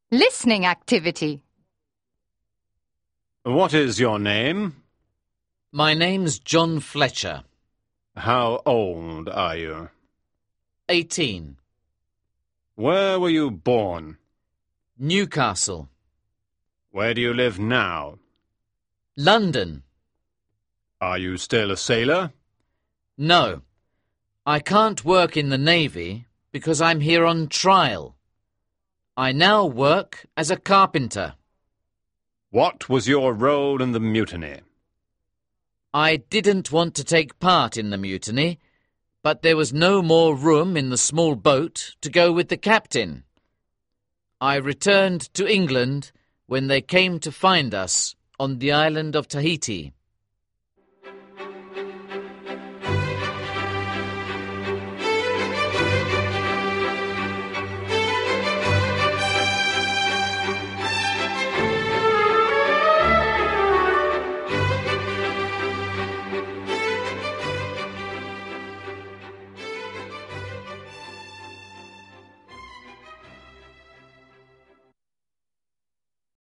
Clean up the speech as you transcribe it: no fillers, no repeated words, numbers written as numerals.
Listening activity. What is your name? My name's John Fletcher. How old are you? 18. Where were you born? Newcastle. Where do you live now? London. Are you still a sailor? No. I can't work in the Navy because I'm here on trial. I now work as a carpenter. What was your role in the mutiny? I didn't want to take part in the mutiny, but there was no more room in the small boat to go with the captain. I returned to England when they came to find us on the island of Tahiti.